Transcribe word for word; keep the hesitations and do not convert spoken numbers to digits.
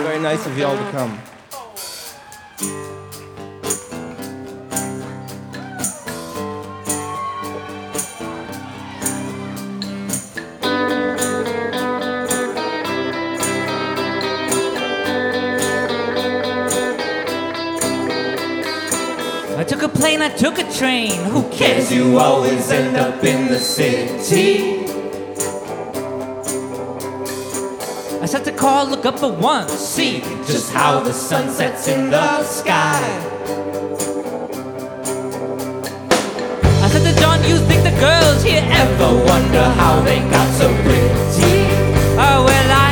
Very nice of you all to come. I took a plane, I took a train. Who cares? You always end up in the city. I set the car, look up at once. See just how the sun sets in the sky. I said to John, you think the girls here ever Ever wonder how they got so pretty? Oh, well, I